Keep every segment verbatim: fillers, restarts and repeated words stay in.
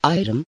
Ayrım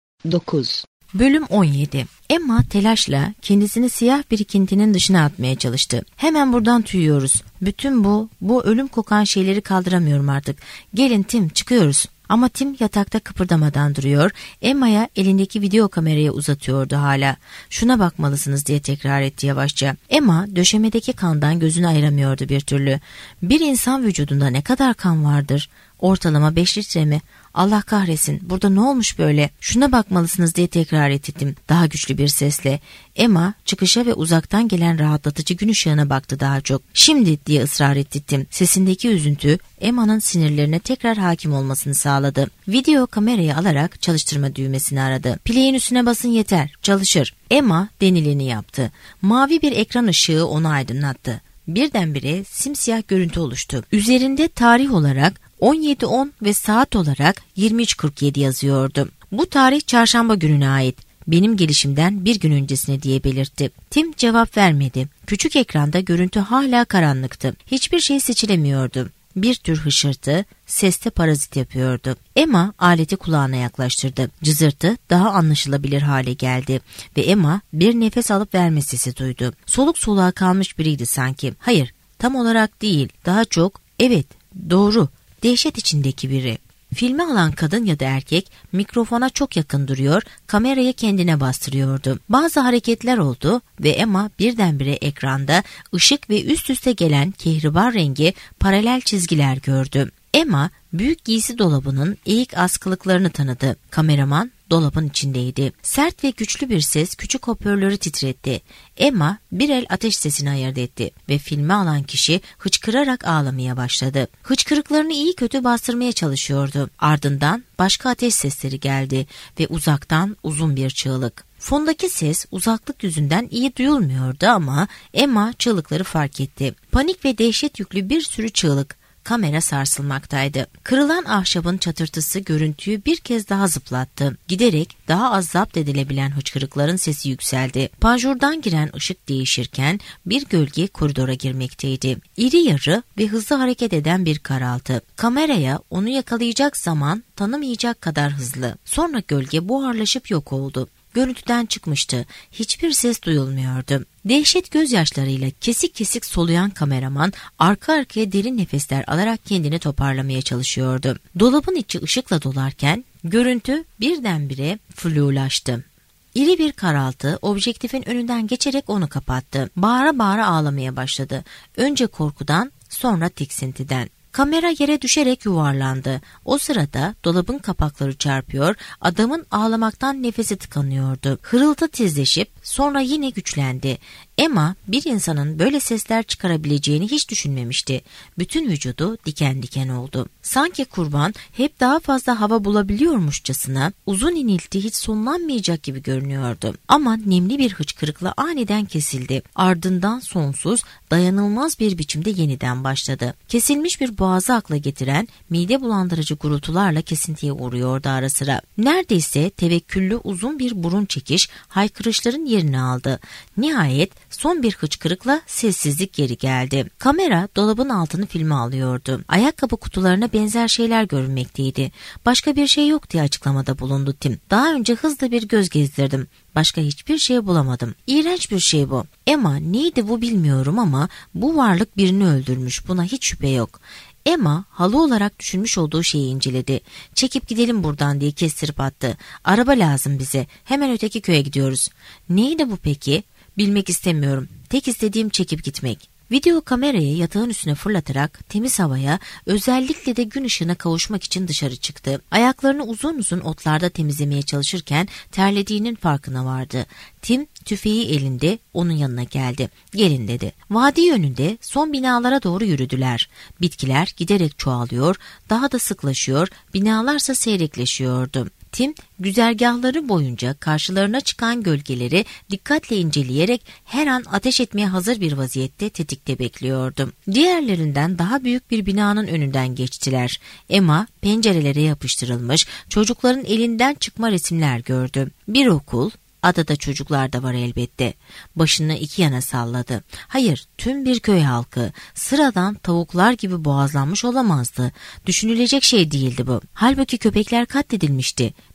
dokuz. Bölüm on yedi. Emma telaşla kendisini siyah birikintinin dışına atmaya çalıştı. Hemen buradan tüyüyoruz. Bütün bu, bu ölüm kokan şeyleri kaldıramıyorum artık. Gelin Tim, çıkıyoruz. Ama Tim yatakta kıpırdamadan duruyor. Emma'ya elindeki video kamerayı uzatıyordu hala. Şuna bakmalısınız diye tekrar etti yavaşça. Emma döşemedeki kandan gözünü ayıramıyordu bir türlü. Bir insan vücudunda ne kadar kan vardır? Ortalama beş litre mi? Allah kahretsin, burada ne olmuş böyle? Şuna bakmalısınız diye tekrar ettim daha güçlü bir sesle. Emma çıkışa ve uzaktan gelen rahatlatıcı gün ışığına baktı daha çok. Şimdi diye ısrar ettim. Sesindeki üzüntü Emma'nın sinirlerine tekrar hakim olmasını sağladı. Video kamerayı alarak çalıştırma düğmesini aradı. Play'in üstüne basın yeter, çalışır. Emma denileni yaptı. Mavi bir ekran ışığı onu aydınlattı. Birdenbire simsiyah görüntü oluştu. Üzerinde tarih olarak on yedi on ve saat olarak yirmi üç kırk yedi yazıyordu. Bu tarih çarşamba gününe ait. Benim gelişimden bir gün öncesine diye belirtti. Tim cevap vermedi. Küçük ekranda görüntü hala karanlıktı. Hiçbir şey seçilemiyordu. Bir tür hışırtı, seste parazit yapıyordu. Emma aleti kulağına yaklaştırdı. Cızırtı daha anlaşılabilir hale geldi ve Emma bir nefes alıp verme sesi duydu. Soluk soluğa kalmış biriydi sanki. Hayır, tam olarak değil, daha çok, evet, doğru, dehşet içindeki biri. Filme alan kadın ya da erkek mikrofona çok yakın duruyor, kamerayı kendine bastırıyordu. Bazı hareketler oldu ve Emma birdenbire ekranda ışık ve üst üste gelen kehribar rengi paralel çizgiler gördü. Emma büyük giysi dolabının eğik askılıklarını tanıdı. Kameraman dolabın içindeydi. Sert ve güçlü bir ses küçük hoparlörü titretti. Emma bir el ateş sesini ayırt etti ve filme alan kişi hıçkırarak ağlamaya başladı. Hıçkırıklarını iyi kötü bastırmaya çalışıyordu. Ardından başka ateş sesleri geldi ve uzaktan uzun bir çığlık. Fondaki ses uzaklık yüzünden iyi duyulmuyordu ama Emma çığlıkları fark etti. Panik ve dehşet yüklü bir sürü çığlık. Kamera sarsılmaktaydı. Kırılan ahşabın çatırtısı görüntüyü bir kez daha zıplattı. Giderek daha az zapt edilebilen hıçkırıkların sesi yükseldi. Panjurdan giren ışık değişirken bir gölge koridora girmekteydi. İri yarı ve hızlı hareket eden bir karaltı. Kameraya onu yakalayacak zaman tanımayacak kadar hızlı. Sonra gölge buharlaşıp yok oldu. Görüntüden çıkmıştı. Hiçbir ses duyulmuyordu. Dehşet gözyaşlarıyla kesik kesik soluyan kameraman arka arkaya derin nefesler alarak kendini toparlamaya çalışıyordu. Dolabın içi ışıkla dolarken görüntü birdenbire flulaştı. İri bir karaltı objektifin önünden geçerek onu kapattı. Bağıra bağıra ağlamaya başladı. Önce korkudan, sonra tiksintiden. Kamera yere düşerek yuvarlandı. O sırada dolabın kapakları çarpıyor, adamın ağlamaktan nefesi tıkanıyordu. Hırıltı tizleşip sonra yine güçlendi. Emma bir insanın böyle sesler çıkarabileceğini hiç düşünmemişti. Bütün vücudu diken diken oldu. Sanki kurban hep daha fazla hava bulabiliyormuşçasına uzun inilti hiç sonlanmayacak gibi görünüyordu. Ama nemli bir hıçkırıkla aniden kesildi. Ardından sonsuz, dayanılmaz bir biçimde yeniden başladı. Kesilmiş bir boğazı akla getiren mide bulandırıcı gurultularla kesintiye uğruyordu ara sıra. Neredeyse tevekküllü uzun bir burun çekiş haykırışların yerini aldı. Nihayet son bir hıçkırıkla sessizlik geri geldi. Kamera dolabın altını filme alıyordu. Ayakkabı kutularına benzer şeyler görünmekteydi. Başka bir şey yok diye açıklamada bulundu Tim. Daha önce hızlı bir göz gezdirdim. Başka hiçbir şey bulamadım. İğrenç bir şey bu. Emma neydi bu bilmiyorum ama bu varlık birini öldürmüş. Buna hiç şüphe yok. Emma halı olarak düşünmüş olduğu şeyi inceledi. Çekip gidelim buradan diye kestirip attı. Araba lazım bize. Hemen öteki köye gidiyoruz. Neydi bu peki? Bilmek istemiyorum. Tek istediğim çekip gitmek. Video kamerayı yatağın üstüne fırlatarak temiz havaya, özellikle de gün ışığına kavuşmak için dışarı çıktı. Ayaklarını uzun uzun otlarda temizlemeye çalışırken terlediğinin farkına vardı. Tim tüfeği elinde onun yanına geldi. Gelin dedi. Vadi yönünde son binalara doğru yürüdüler. Bitkiler giderek çoğalıyor, daha da sıklaşıyor, binalarsa seyrekleşiyordu. Tim güzergahları boyunca karşılarına çıkan gölgeleri dikkatle inceleyerek her an ateş etmeye hazır bir vaziyette tetikte bekliyordu. Diğerlerinden daha büyük bir binanın önünden geçtiler. Emma pencerelere yapıştırılmış çocukların elinden çıkma resimler gördü. Bir okul, adada çocuklar da var elbette. Başını iki yana salladı. Hayır, tüm bir köy halkı. Sıradan tavuklar gibi boğazlanmış olamazdı. Düşünülecek şey değildi bu. Halbuki köpekler katledilmişti.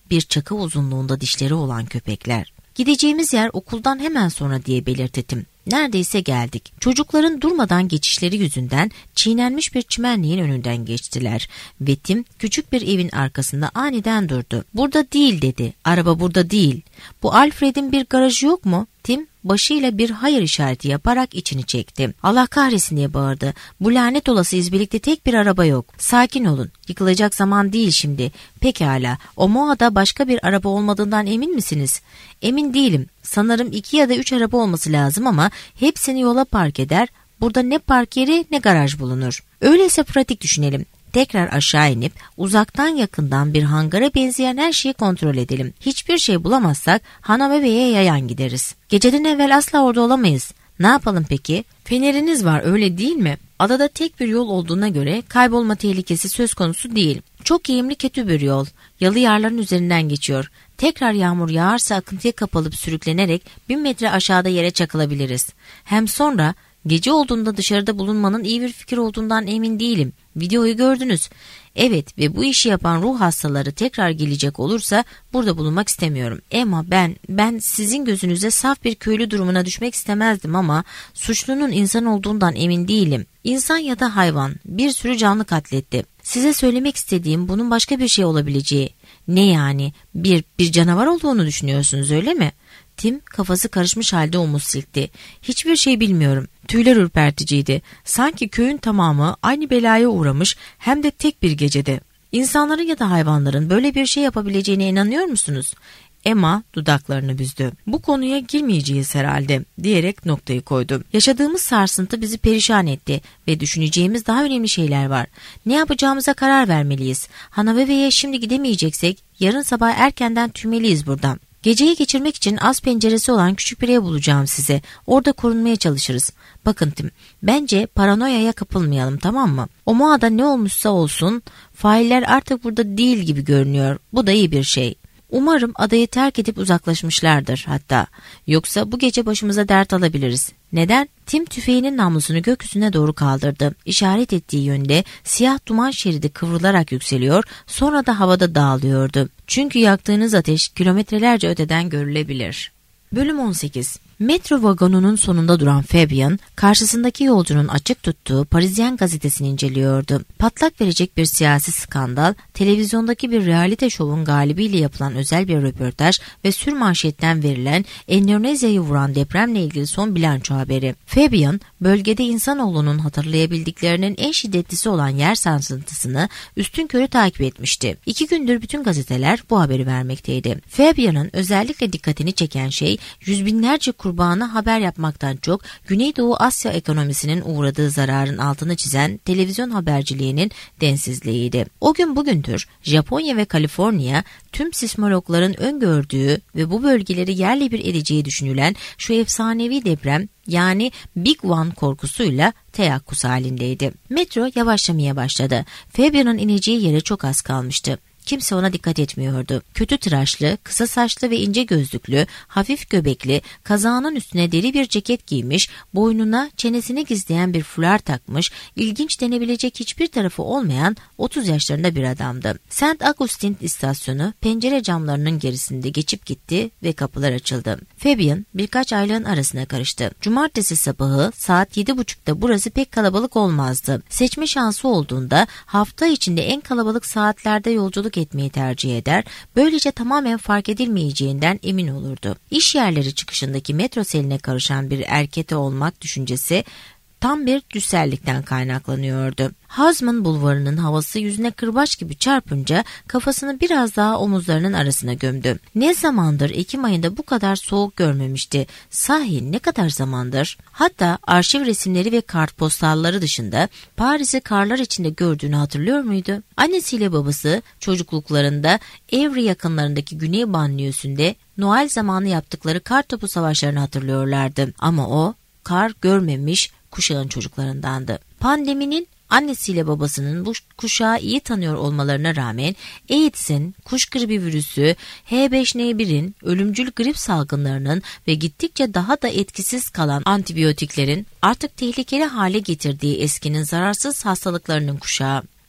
bir çakı uzunluğunda dişleri olan köpekler. Gideceğimiz yer okuldan hemen sonra diye belirttim. Neredeyse geldik. Çocukların durmadan geçişleri yüzünden çiğnenmiş bir çimenliğin önünden geçtiler. Ve Tim küçük bir evin arkasında aniden durdu. Burada değil dedi. Araba burada değil. Bu Alfred'in bir garajı yok mu? Tim başıyla bir hayır işareti yaparak içini çekti. Allah kahretsin diye bağırdı. Bu lanet olası izbelikte tek bir araba yok. Sakin olun. Yıkılacak zaman değil şimdi. Pekala. Omoa'da başka bir araba olmadığından emin misiniz? Emin değilim. Sanırım iki ya da üç araba olması lazım ama hepsini yola park eder. Burada ne park yeri ne garaj bulunur. Öyleyse pratik düşünelim. Tekrar aşağı inip uzaktan yakından bir hangara benzeyen her şeyi kontrol edelim. Hiçbir şey bulamazsak Hanabebe'ye yayan gideriz. Geceden evvel asla orada olamayız. Ne yapalım peki? Feneriniz var öyle değil mi? Adada tek bir yol olduğuna göre kaybolma tehlikesi söz konusu değil. Çok eğimli kötü bir yol. Yalı yarların üzerinden geçiyor. Tekrar yağmur yağarsa akıntıya kapılıp sürüklenerek bin metre aşağıda yere çakılabiliriz. Hem sonra gece olduğunda dışarıda bulunmanın iyi bir fikir olduğundan emin değilim. Videoyu gördünüz. Evet ve bu işi yapan ruh hastaları tekrar gelecek olursa burada bulunmak istemiyorum. Ama ben, ben sizin gözünüze saf bir köylü durumuna düşmek istemezdim ama suçlunun insan olduğundan emin değilim. İnsan ya da hayvan bir sürü canlı katletti. Size söylemek istediğim bunun başka bir şey olabileceği. Ne yani? Bir, bir canavar olduğunu düşünüyorsunuz öyle mi? Tim kafası karışmış halde omuz silkti. Hiçbir şey bilmiyorum. Tüyler ürperticiydi. Sanki köyün tamamı aynı belaya uğramış hem de tek bir gecede. İnsanların ya da hayvanların böyle bir şey yapabileceğine inanıyor musunuz? Emma dudaklarını büzdü. Bu konuya girmeyeceğiz herhalde diyerek noktayı koydu. Yaşadığımız sarsıntı bizi perişan etti ve düşüneceğimiz daha önemli şeyler var. Ne yapacağımıza karar vermeliyiz. Hanabebe'ye şimdi gidemeyeceksek yarın sabah erkenden tüymeliyiz buradan. Geceyi geçirmek için az penceresi olan küçük bir ev bulacağım size. Orada korunmaya çalışırız. Bakın Tim, bence paranoyaya kapılmayalım, tamam mı? Omoa'da ne olmuşsa olsun, failler artık burada değil gibi görünüyor. Bu da iyi bir şey. Umarım adayı terk edip uzaklaşmışlardır hatta. Yoksa bu gece başımıza dert alabiliriz. Neden? Tim tüfeğinin namlusunu gökyüzüne doğru kaldırdı. İşaret ettiği yönde siyah duman şeridi kıvrılarak yükseliyor, sonra da havada dağılıyordu. Çünkü yaktığınız ateş kilometrelerce öteden görülebilir. Bölüm on sekiz. Metro vagonunun sonunda duran Fabian, karşısındaki yolcunun açık tuttuğu Parisien gazetesini inceliyordu. Patlak verecek bir siyasi skandal, televizyondaki bir realite şovun galibiyle yapılan özel bir röportaj ve sürmanşetten verilen Endonezya'yı vuran depremle ilgili son bilanço haberi. Fabian, bölgede insanoğlunun hatırlayabildiklerinin en şiddetlisi olan yer sarsıntısını üstünkörü takip etmişti. İki gündür bütün gazeteler bu haberi vermekteydi. Fabian'ın özellikle dikkatini çeken şey, yüz binlerce kurbanı haber yapmaktan çok Güneydoğu Asya ekonomisinin uğradığı zararın altını çizen televizyon haberciliğinin densizliğiydi. O gün bugündür Japonya ve Kaliforniya tüm sismologların öngördüğü ve bu bölgeleri yerle bir edeceği düşünülen şu efsanevi deprem yani Big One korkusuyla teyakkuz halindeydi. Metro yavaşlamaya başladı. Fabian'ın ineceği yere çok az kalmıştı. Kimse ona dikkat etmiyordu. Kötü tıraşlı, kısa saçlı ve ince gözlüklü, hafif göbekli, kazağının üstüne deri bir ceket giymiş, boynuna çenesini gizleyen bir fular takmış, ilginç denebilecek hiçbir tarafı olmayan otuz yaşlarında bir adamdı. Saint Augustine istasyonu pencere camlarının gerisinde geçip gitti ve kapılar açıldı. Fabian birkaç aylığın arasına karıştı. Cumartesi sabahı saat yedi buçukta burası pek kalabalık olmazdı. Seçme şansı olduğunda hafta içinde en kalabalık saatlerde yolculuk etmeyi tercih eder, böylece tamamen fark edilmeyeceğinden emin olurdu. İş yerleri çıkışındaki metro seline karışan bir erkete olmak düşüncesi tam bir düşsellikten kaynaklanıyordu. Husman Bulvarı'nın havası yüzüne kırbaç gibi çarpınca kafasını biraz daha omuzlarının arasına gömdü. Ne zamandır Ekim ayında bu kadar soğuk görmemişti. Sahi ne kadar zamandır? Hatta arşiv resimleri ve kartpostalları dışında Paris'i karlar içinde gördüğünü hatırlıyor muydu? Annesiyle babası çocukluklarında Evry yakınlarındaki Güney Banliyösü'nde Noel zamanı yaptıkları kartopu savaşlarını hatırlıyorlardı. Ama o kar görmemiş kuşağın çocuklarındandı. Pandeminin annesiyle babasının bu kuşağı iyi tanıyor olmalarına rağmen AIDS'in, kuş gribi virüsü, H beş N bir'in, ölümcül grip salgınlarının ve gittikçe daha da etkisiz kalan antibiyotiklerin artık tehlikeli hale getirdiği eskinin zararsız hastalıklarının kuşağı.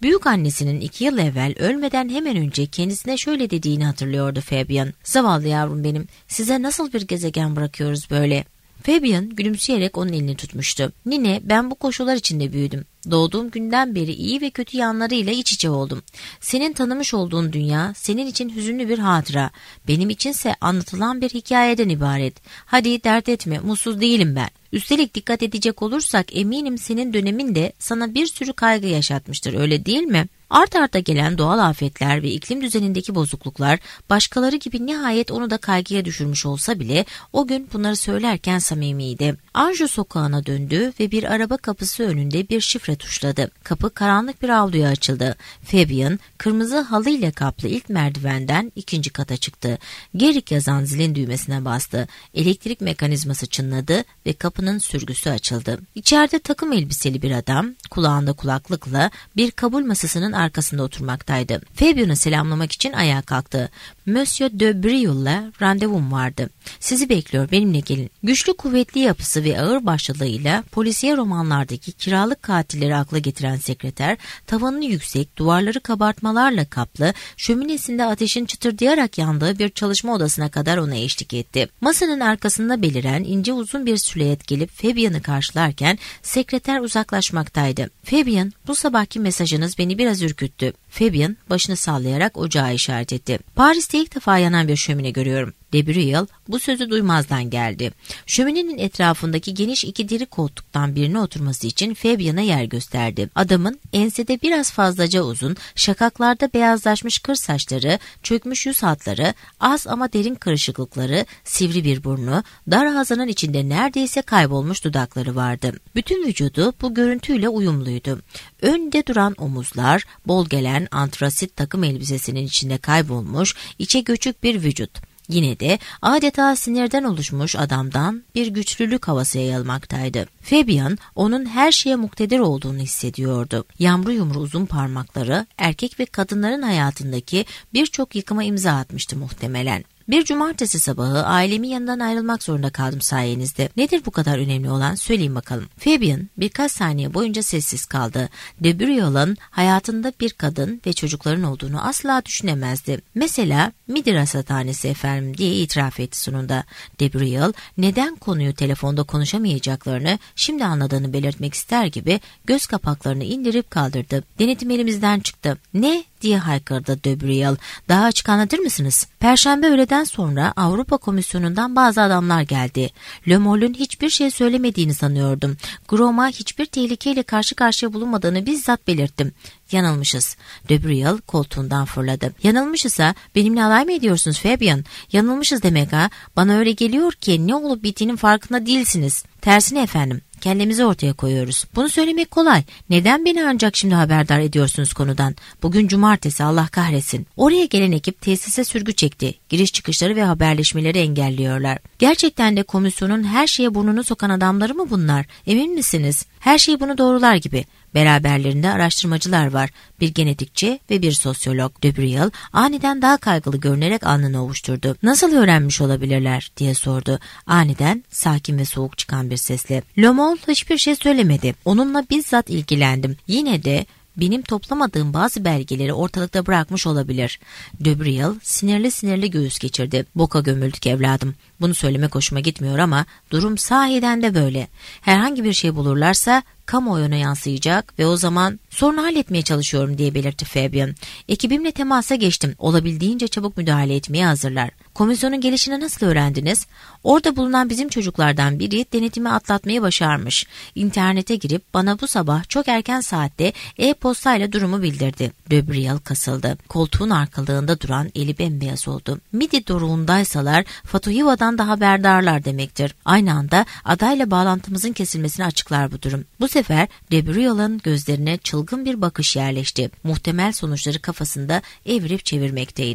Büyük annesinin iki yıl evvel ölmeden hemen önce kendisine şöyle dediğini hatırlıyordu Fabian. Zavallı yavrum benim, size nasıl bir gezegen bırakıyoruz böyle? Fabian gülümseyerek onun elini tutmuştu. Nine, ben bu koşullar içinde büyüdüm. Doğduğum günden beri iyi ve kötü yanlarıyla iç içe oldum. Senin tanımış olduğun dünya senin için hüzünlü bir hatıra. Benim içinse anlatılan bir hikayeden ibaret. Hadi dert etme, mutsuz değilim ben. Üstelik dikkat edecek olursak eminim senin dönemin de sana bir sürü kaygı yaşatmıştır, öyle değil mi? Art arda gelen doğal afetler ve iklim düzenindeki bozukluklar başkaları gibi nihayet onu da kaygıya düşürmüş olsa bile o gün bunları söylerken samimiydi. Anjou sokağına döndü ve bir araba kapısı önünde bir şifre tuşladı. Kapı karanlık bir avluya açıldı. Fabian kırmızı halıyla kaplı ilk merdivenden ikinci kata çıktı. Gerik yazan zilin düğmesine bastı. Elektrik mekanizması çınladı ve kapının sürgüsü açıldı. İçeride takım elbiseli bir adam kulağında kulaklıkla bir kabul masasının arkasında oturmaktaydı. Fabian'ı selamlamak için ayağa kalktı. Monsieur de Brio'la randevum vardı. Sizi bekliyor, benimle gelin. Güçlü kuvvetli yapısı ve ağır başlılığıyla polisiye romanlardaki kiralık katilleri akla getiren sekreter, tavanı yüksek, duvarları kabartmalarla kaplı, şöminesinde ateşin çıtırdayarak yandığı bir çalışma odasına kadar ona eşlik etti. Masanın arkasında beliren ince uzun bir silüet gelip Fabian'ı karşılarken sekreter uzaklaşmaktaydı. Fabian, bu sabahki mesajınız beni biraz ürküttü. Fabian başını sallayarak ocağa işaret etti. Paris'te ilk defa yanan bir şömine görüyorum. De Breuil bu sözü duymazdan geldi. Şöminenin etrafındaki geniş iki deri koltuktan birine oturması için Fabian'a yer gösterdi. Adamın ensede biraz fazlaca uzun, şakaklarda beyazlaşmış kır saçları, çökmüş yüz hatları, az ama derin kırışıklıkları, sivri bir burnu, dar ağzının içinde neredeyse kaybolmuş dudakları vardı. Bütün vücudu bu görüntüyle uyumluydu. Önde duran omuzlar, bol gelen antrasit takım elbisesinin içinde kaybolmuş, içe göçük bir vücut. Yine de adeta sinirden oluşmuş adamdan bir güçlülük havası yayılmaktaydı. Fabian onun her şeye muktedir olduğunu hissediyordu. Yamru yumru uzun parmakları erkek ve kadınların hayatındaki birçok yıkıma imza atmıştı muhtemelen. Bir cumartesi sabahı ailemin yanından ayrılmak zorunda kaldım sayenizde. Nedir bu kadar önemli olan, söyleyin bakalım. Fabian birkaç saniye boyunca sessiz kaldı. De Breuil'ın hayatında bir kadın ve çocukların olduğunu asla düşünemezdi. Mesela midi rasathanesi efendim diye itiraf etti sonunda. De Breuil neden konuyu telefonda konuşamayacaklarını şimdi anladığını belirtmek ister gibi göz kapaklarını indirip kaldırdı. Denetim elimizden çıktı. Ne? diye haykırdı De Breuil. Daha açık anlatır mısınız? Perşembe öğleden sonra Avrupa Komisyonu'ndan bazı adamlar geldi. Le Molle'ün hiçbir şey söylemediğini sanıyordum. Grom'a hiçbir tehlikeyle karşı karşıya bulunmadığını bizzat belirttim. Yanılmışız. De Breuil koltuğundan fırladı. Yanılmışızsa benimle alay mı ediyorsunuz Fabian? Yanılmışız demek ha? Bana öyle geliyor ki ne olup bittiğinin farkında değilsiniz. Tersine efendim. Kendimizi ortaya koyuyoruz. Bunu söylemek kolay. Neden beni ancak şimdi haberdar ediyorsunuz konudan? Bugün cumartesi, Allah kahretsin. Oraya gelen ekip tesise sürgü çekti. Giriş çıkışları ve haberleşmeleri engelliyorlar. Gerçekten de komisyonun her şeye burnunu sokan adamları mı bunlar? Emin misiniz? Her şey bunu doğrular gibi. Beraberlerinde araştırmacılar var. Bir genetikçi ve bir sosyolog. De Breuil aniden daha kaygılı görünerek alnını ovuşturdu. Nasıl öğrenmiş olabilirler diye sordu. Aniden sakin ve soğuk çıkan bir sesle. Le Molle hiçbir şey söylemedi. Onunla bizzat ilgilendim. Yine de benim toplamadığım bazı belgeleri ortalıkta bırakmış olabilir. De Breuil sinirli sinirli göğüs geçirdi. Boka gömüldük evladım. Bunu söylemek hoşuma gitmiyor ama durum sahiden de böyle. Herhangi bir şey bulurlarsa kamuoyuna yansıyacak ve o zaman sorunu halletmeye çalışıyorum diye belirtti Fabian. Ekibimle temasa geçtim. Olabildiğince çabuk müdahale etmeye hazırlar. Komisyonun gelişini nasıl öğrendiniz? Orada bulunan bizim çocuklardan biri denetimi atlatmayı başarmış. İnternete girip bana bu sabah çok erken saatte e-postayla durumu bildirdi. De Breuil kasıldı. Koltuğun arkalığında duran eli bembeyaz oldu. Midi doruğundaysalar Fatuhiva'dan da haberdarlar demektir. Aynı anda adayla bağlantımızın kesilmesini açıklar bu durum. Bu sefer De Breuil'ın gözlerine çılgın bir bakış yerleşti. Muhtemel sonuçları kafasında evirip çevirmekteydi.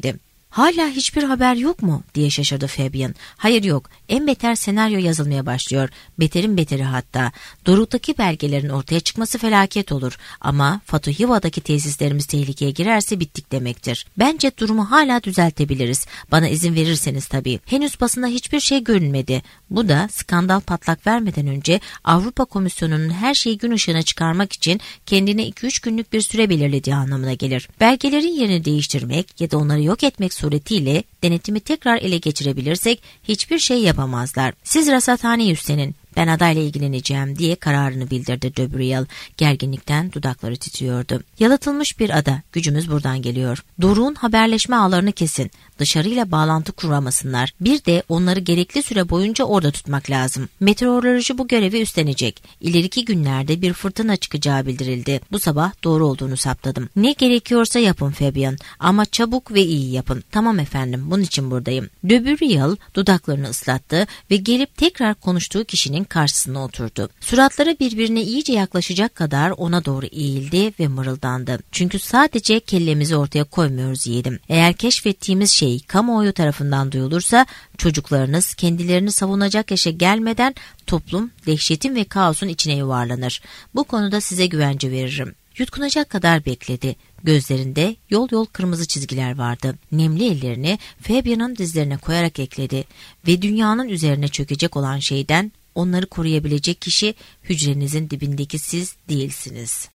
Hala hiçbir haber yok mu diye şaşırdı Fabian. Hayır yok. En beter senaryo yazılmaya başlıyor. Beterin beteri hatta. Doruk'taki belgelerin ortaya çıkması felaket olur. Ama Fatuhiva'daki tesislerimiz tehlikeye girerse bittik demektir. Bence durumu hala düzeltebiliriz. Bana izin verirseniz tabii. Henüz basında hiçbir şey görünmedi. Bu da skandal patlak vermeden önce Avrupa Komisyonu'nun her şeyi gün ışığına çıkarmak için kendine iki üç günlük bir süre belirlediği anlamına gelir. Belgelerin yerini değiştirmek ya da onları yok etmek suretiyle denetimi tekrar ele geçirebilirsek hiçbir şey yapamazlar. Siz rasathaneyi üstlenin. Ben adayla ilgileneceğim diye kararını bildirdi de Breuil. Gerginlikten dudakları titriyordu. Yalıtılmış bir ada. Gücümüz buradan geliyor. Doruk'un haberleşme ağlarını kesin. Dışarıyla bağlantı kuramasınlar. Bir de onları gerekli süre boyunca orada tutmak lazım. Meteoroloji bu görevi üstlenecek. İleriki günlerde bir fırtına çıkacağı bildirildi. Bu sabah doğru olduğunu saptadım. Ne gerekiyorsa yapın Fabian. Ama çabuk ve iyi yapın. Tamam efendim, bunun için buradayım. De Breuil dudaklarını ıslattı ve gelip tekrar konuştuğu kişinin karşısına oturdu. Suratları birbirine iyice yaklaşacak kadar ona doğru eğildi ve mırıldandı. Çünkü sadece kellemizi ortaya koymuyoruz yiğidim. Eğer keşfettiğimiz şey kamuoyu tarafından duyulursa çocuklarınız kendilerini savunacak yaşa gelmeden toplum dehşetin ve kaosun içine yuvarlanır. Bu konuda size güvence veririm. Yutkunacak kadar bekledi. Gözlerinde yol yol kırmızı çizgiler vardı. Nemli ellerini Fabian'ın dizlerine koyarak ekledi ve dünyanın üzerine çökecek olan şeyden onları koruyabilecek kişi hücrenizin dibindeki siz değilsiniz.